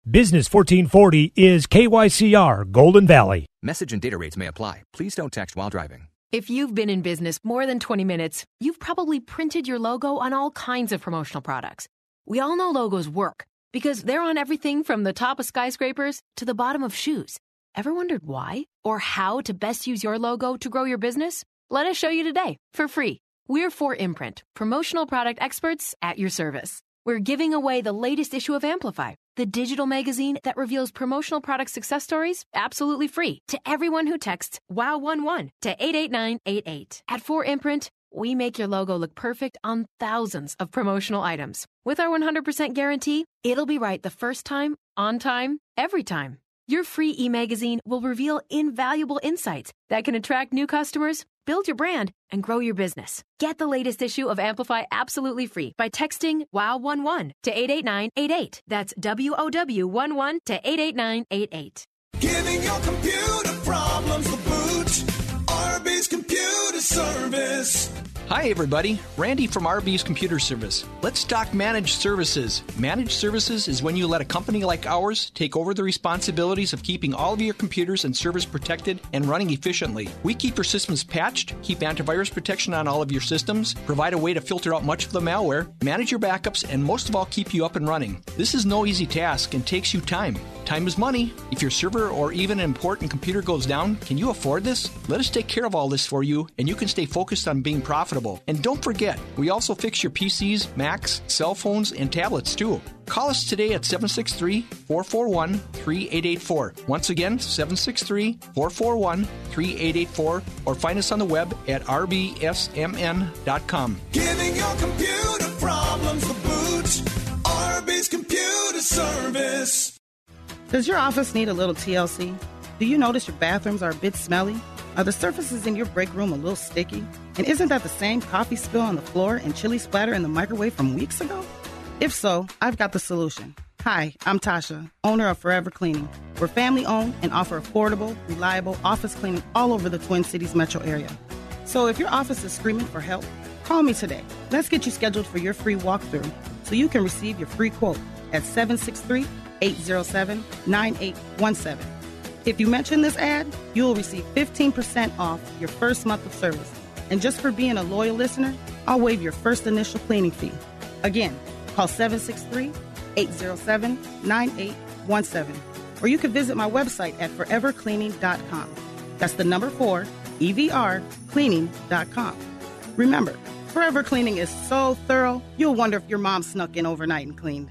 Business fourteen forty is K Y C R Golden Valley. Message and data rates may apply. Please don't text while driving. If you've been in business more than twenty minutes, you've probably printed your logo on all kinds of promotional products. We all know logos work because they're on everything from the top of skyscrapers to the bottom of shoes. Ever wondered why or how to best use your logo to grow your business? Let us show you today for free. We're four imprint, promotional product experts at your service. We're giving away the latest issue of Amplify, the digital magazine that reveals promotional product success stories absolutely free to everyone who texts wow one one to eight eight nine eight eight. At four imprint, we make your logo look perfect on thousands of promotional items. With our one hundred percent guarantee, it'll be right the first time, on time, every time. Your free e-magazine will reveal invaluable insights that can attract new customers, build your brand, and grow your business. Get the latest issue of Amplify absolutely free by texting wow one one to eight eight nine eight eight. That's W O W one one to eight eight nine eight eight. Giving your computer problems the boot. Arby's Computer Service. Hi, everybody. Randy from R B's Computer Service. Let's talk managed services. Managed services is when you let a company like ours take over the responsibilities of keeping all of your computers and servers protected and running efficiently. We keep your systems patched, keep antivirus protection on all of your systems, provide a way to filter out much of the malware, manage your backups, and most of all, keep you up and running. This is no easy task and takes you time. Time is money. If your server or even an important computer goes down, can you afford this? Let us take care of all this for you, and you can stay focused on being profitable. And don't forget, we also fix your P Cs, Macs, cell phones, and tablets too. Call us today at seven six three, four four one, three eight eight four. Once again, seven six three, four four one, three eight eight four, or find us on the web at r b s m n dot com. Giving your computer problems the boot. Arby's Computer Service. Does your office need a little T L C? Do you notice your bathrooms are a bit smelly? Are the surfaces in your break room a little sticky? And isn't that the same coffee spill on the floor and chili splatter in the microwave from weeks ago? If so, I've got the solution. Hi, I'm Tasha, owner of Forever Cleaning. We're family-owned and offer affordable, reliable office cleaning all over the Twin Cities metro area. So if your office is screaming for help, call me today. Let's get you scheduled for your free walkthrough so you can receive your free quote at seven six three, eight zero seven, nine eight one seven. If you mention this ad, you'll receive fifteen percent off your first month of service. And just for being a loyal listener, I'll waive your first initial cleaning fee. Again, call seven six three, eight zero seven, nine eight one seven. Or you can visit my website at forever cleaning dot com. That's the number four, E V R, cleaning dot com. Remember, Forever Cleaning is so thorough, you'll wonder if your mom snuck in overnight and cleaned.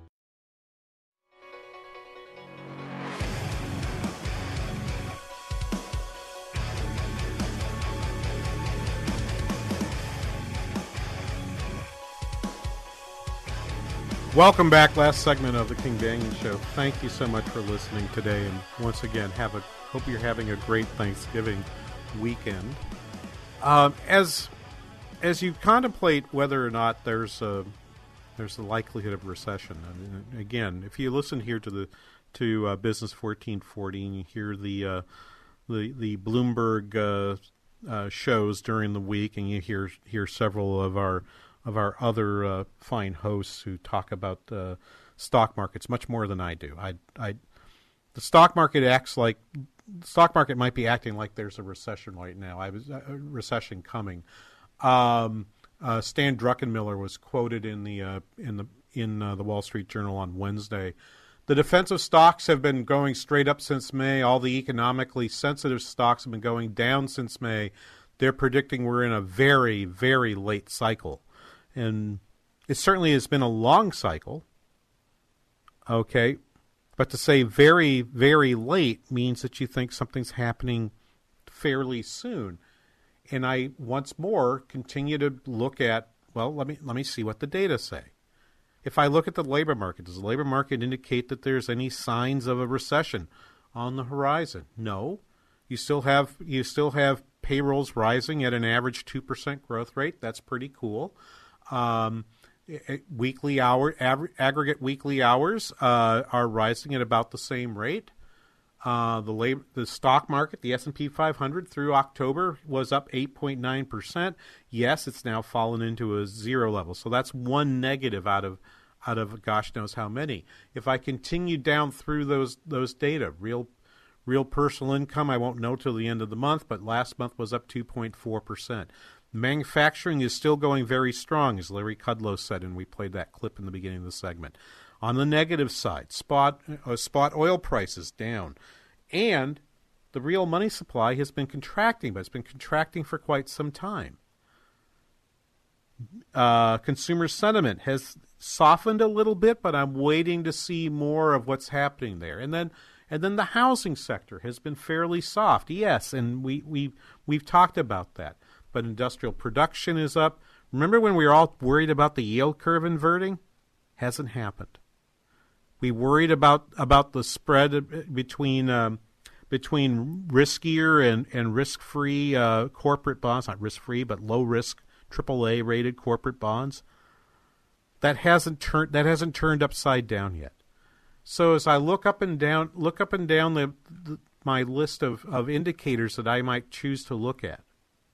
Welcome back. Last segment of the King Banaian Show. Thank you so much for listening today, and once again, have a hope you're having a great Thanksgiving weekend. Um, as as you contemplate whether or not there's a there's the likelihood of recession. I mean, again, if you listen here to the to uh, Business fourteen forty and you hear the uh, the the Bloomberg uh, uh, shows during the week, and you hear hear several of our of our other uh, fine hosts who talk about uh, stock markets much more than I do. I, I, the stock market acts like the stock market might be acting like there's a recession right now. I was a recession coming. Um, uh, Stan Druckenmiller was quoted in the uh, in the in uh, the Wall Street Journal on Wednesday. The defensive stocks have been going straight up since May. All the economically sensitive stocks have been going down since May. They're predicting we're in a very, very late cycle. And it certainly has been a long cycle, okay? But to say very, very late means that you think something's happening fairly soon. And I, once more, continue to look at, well, let me let me see what the data say. If I look at the labor market, does the labor market indicate that there's any signs of a recession on the horizon? No. You still have you still have payrolls rising at an average two percent growth rate. That's pretty cool. Um, weekly hour aver- aggregate weekly hours uh, are rising at about the same rate. Uh, the labor, the stock market, the S and P five hundred through October was up eight point nine percent. Yes, it's now fallen into a zero level. So that's one negative out of out of gosh knows how many. If I continue down through those those data, real real personal income, I won't know till the end of the month, but last month was up two point four percent. Manufacturing is still going very strong, as Larry Kudlow said, and we played that clip in the beginning of the segment. On the negative side, spot uh, spot oil prices down, and the real money supply has been contracting, but it's been contracting for quite some time. Uh, consumer sentiment has softened a little bit, but I'm waiting to see more of what's happening there. And then, and then the housing sector has been fairly soft, yes, and we we we've talked about that. But industrial production is up. Remember when we were all worried about the yield curve inverting? Hasn't happened. We worried about about the spread between um, between riskier and and risk-free uh, corporate bonds, not risk-free, but low-risk triple A rated corporate bonds. That hasn't turned that hasn't turned upside down yet. So as I look up and down look up and down the, the my list of, of indicators that I might choose to look at,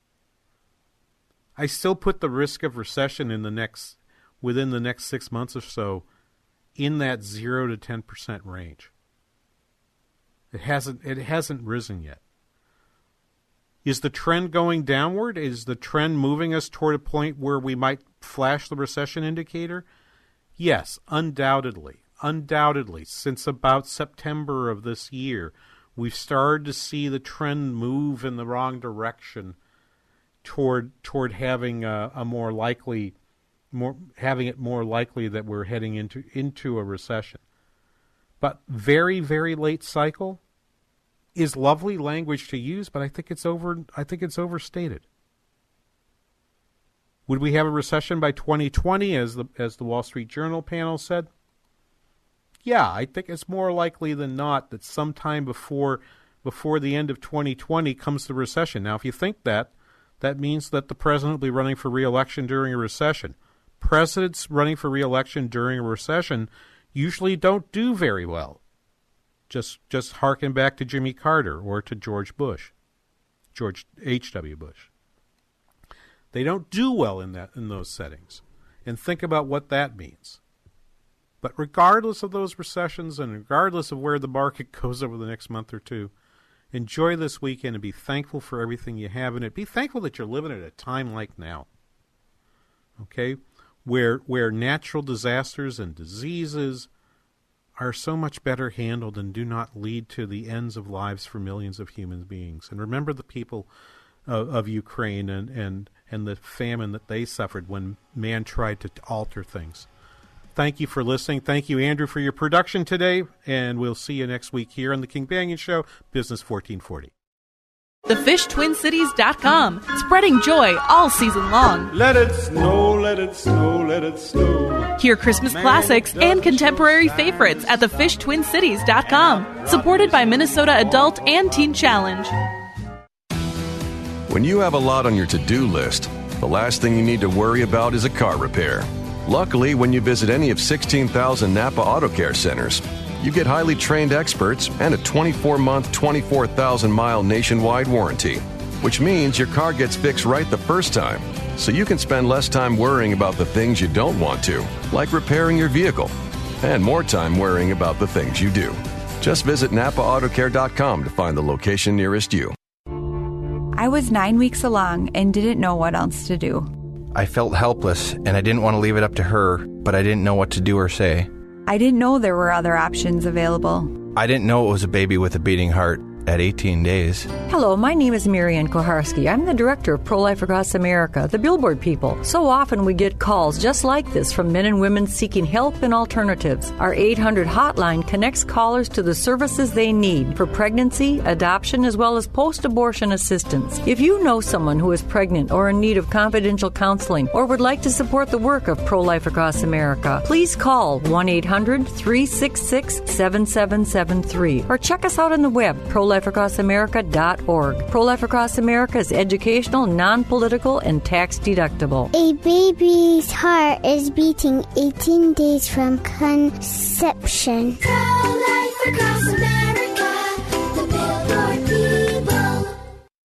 I still put the risk of recession in the next within the next six months or so in that zero to ten percent range. It hasn't it hasn't risen yet. Is the trend going downward? Is the trend moving us toward a point where we might flash the recession indicator? Yes, undoubtedly. Undoubtedly. Since about September of this year, we've started to see the trend move in the wrong direction toward toward having a, a more likely more having it more likely that we're heading into into a recession. But very, very late cycle is lovely language to use, but I think it's over I think it's overstated. Would we have a recession by twenty twenty, as the as the Wall Street Journal panel said? Yeah, I think it's more likely than not that sometime before before the end of twenty twenty comes the recession. Now, if you think that, that means that the president will be running for re-election during a recession. Presidents running for re-election during a recession usually don't do very well. Just just harken back to Jimmy Carter or to George Bush, George H W Bush. They don't do well in that in those settings. And think about what that means. But regardless of those recessions and regardless of where the market goes over the next month or two, enjoy this weekend and be thankful for everything you have in it. Be thankful that you're living at a time like now. Okay? Where where natural disasters and diseases are so much better handled and do not lead to the ends of lives for millions of human beings. And remember the people of, of Ukraine and, and, and the famine that they suffered when man tried to alter things. Thank you for listening. Thank you, Andrew, for your production today, and we'll see you next week here on the King Banaian Show, Business fourteen forty. the fish twin cities dot com, spreading joy all season long. Let it snow, let it snow, let it snow. Hear Christmas classics and contemporary favorites at the fish twin cities dot com, supported by Minnesota Adult and Teen Challenge. When you have a lot on your to-do list, the last thing you need to worry about is a car repair. Luckily, when you visit any of sixteen thousand Napa Auto Care centers, you get highly trained experts and a twenty-four month, twenty-four thousand mile nationwide warranty, which means your car gets fixed right the first time, so you can spend less time worrying about the things you don't want to, like repairing your vehicle, and more time worrying about the things you do. Just visit Napa Auto Care dot com to find the location nearest you. I was nine weeks along and didn't know what else to do. I felt helpless, and I didn't want to leave it up to her, but I didn't know what to do or say. I didn't know there were other options available. I didn't know it was a baby with a beating heart at eighteen days. Hello, my name is Marianne Koharski. I'm the director of Pro-Life Across America, the Billboard people. So often we get calls just like this from men and women seeking help and alternatives. Our eight hundred hotline connects callers to the services they need for pregnancy, adoption, as well as post-abortion assistance. If you know someone who is pregnant or in need of confidential counseling or would like to support the work of Pro-Life Across America, please call one eight hundred, three six six, seven seven seven three or check us out on the web, pro life across america dot org. Pro-Life Across America is educational, non-political, and tax-deductible. A baby's heart is beating eighteen days from conception. Pro-Life Across America, the Billboard people.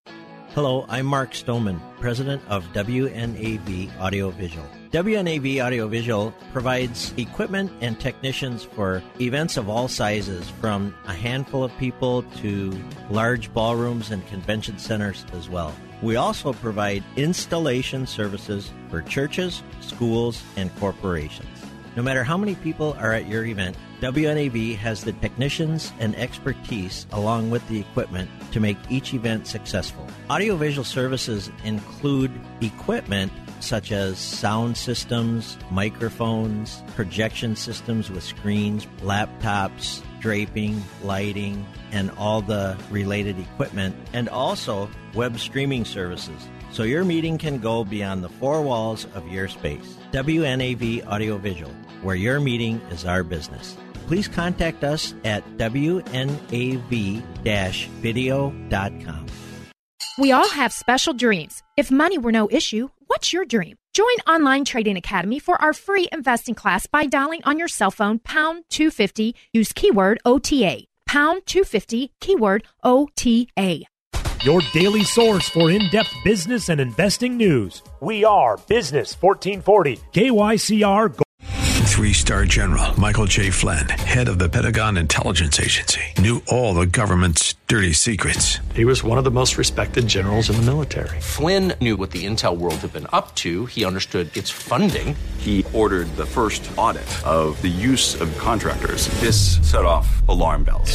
Hello, I'm Mark Stoneman, president of W N A V Audiovisual. W N A V Audiovisual provides equipment and technicians for events of all sizes, from a handful of people to large ballrooms and convention centers as well. We also provide installation services for churches, schools, and corporations. No matter how many people are at your event, W N A V has the technicians and expertise along with the equipment to make each event successful. Audiovisual services include equipment such as sound systems, microphones, projection systems with screens, laptops, draping, lighting, and all the related equipment, and also web streaming services, so your meeting can go beyond the four walls of your space. W N A V Audiovisual, where your meeting is our business. Please contact us at W N A V video dot com. We all have special dreams. If money were no issue, what's your dream? Join Online Trading Academy for our free investing class by dialing on your cell phone pound two fifty. Use keyword O T A. Pound two fifty, keyword O T A. Your daily source for in-depth business and investing news. We are Business fourteen forty, K Y C R. Three-star General Michael J. Flynn, head of the Pentagon Intelligence Agency, knew all the government's dirty secrets. He was one of the most respected generals in the military. Flynn knew what the intel world had been up to. He understood its funding. He ordered the first audit of the use of contractors. This set off alarm bells.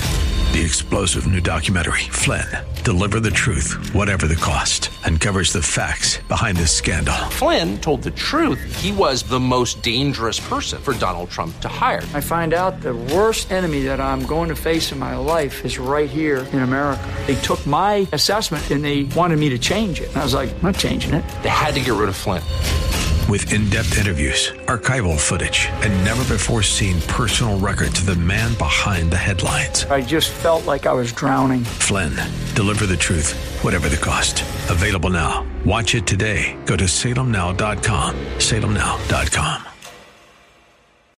The explosive new documentary, Flynn, Deliver the Truth, Whatever the Cost, uncovers the facts behind this scandal. Flynn told the truth. He was the most dangerous person for Donald Trump to hire. I find out the worst enemy that I'm going to face in my life is right here in America. They took my assessment and they wanted me to change it. And I was like, I'm not changing it. They had to get rid of Flynn. With in-depth interviews, archival footage, and never-before-seen personal records of the man behind the headlines. I just felt like I was drowning. Flynn, Deliver the Truth, Whatever the Cost. Available now. Watch it today. Go to salem now dot com. salem now dot com.